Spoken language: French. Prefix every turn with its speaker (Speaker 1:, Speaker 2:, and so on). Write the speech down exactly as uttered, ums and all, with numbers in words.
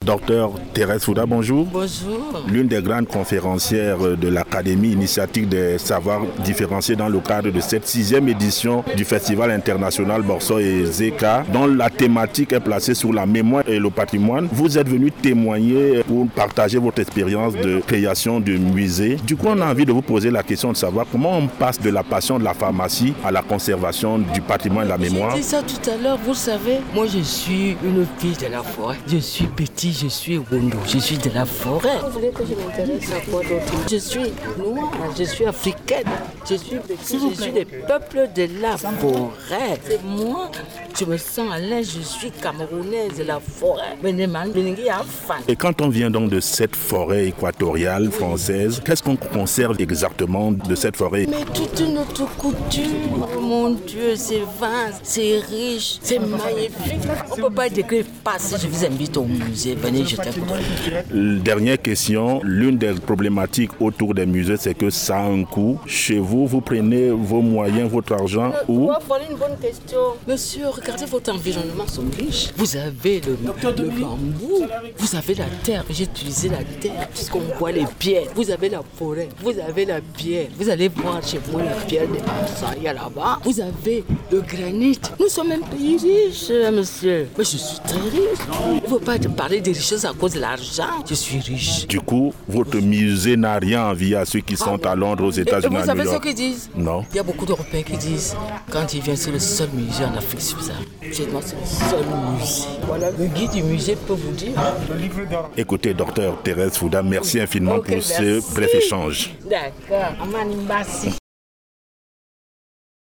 Speaker 1: Docteur Thérèse Fouda, bonjour.
Speaker 2: Bonjour.
Speaker 1: L'une des grandes conférencières de l'Académie initiatique des savoirs différenciés dans le cadre de cette sixième édition du Festival international Borso et Zeka, dont la thématique est placée sur la mémoire et le patrimoine. Vous êtes venu témoigner pour partager votre expérience de création de musée. Du coup, on a envie de vous poser la question de savoir comment on passe de la passion de la pharmacie à la conservation du patrimoine et de la mémoire.
Speaker 2: J'ai dit ça tout à l'heure, vous savez, moi je suis une fille de la forêt. Je suis petit, je suis Wondo, je suis de la forêt. Vous voulez que je m'intéresse à quoi d'autre? Je suis noire, je suis africaine, je suis petit, je suis des peuples de la forêt. C'est moi, je me sens à l'aise, je suis camerounaise de la forêt.
Speaker 1: Et quand on vient donc de cette forêt équatoriale française, qu'est-ce qu'on conserve exactement de cette forêt?
Speaker 2: Mais toute notre couture, oh mon Dieu, c'est vaste, c'est riche, c'est magnifique. On ne peut pas décrire pas si je vous invite au musée, venez jeter un coup d'œil.
Speaker 1: Dernière question, l'une des problématiques autour des musées, c'est que ça a un coût. Chez vous, vous prenez vos moyens, votre argent
Speaker 2: euh,
Speaker 1: où?
Speaker 2: Voilà une bonne question. Monsieur, regardez votre environnement, sont riches. Vous avez le, le bambou, vous avez la terre, j'ai utilisé la terre puisqu'on voit les pierres. Vous avez la forêt, vous avez la pierre. Vous allez voir chez moi la pierre de Marsaya là-bas. Vous avez le granit. Nous sommes un pays riche, monsieur. Mais je suis très riche. Il ne faut pas te parler de richesse à cause de l'argent. Je suis riche.
Speaker 1: Du coup, votre musée n'a rien envié à ceux qui sont ah, à Londres, aux États-Unis,
Speaker 2: à New York. Vous savez ce qu'ils disent?
Speaker 1: Non.
Speaker 2: Il y a beaucoup d'Européens qui disent, quand ils viennent, c'est le seul musée en Afrique subsaharienne. Chez moi, c'est le seul musée. Voilà, le guide du musée peut vous dire.
Speaker 1: Écoutez, docteur Thérèse Fouda, merci infiniment okay, pour merci. ce bref échange.
Speaker 2: D'accord. Amani Mbassi.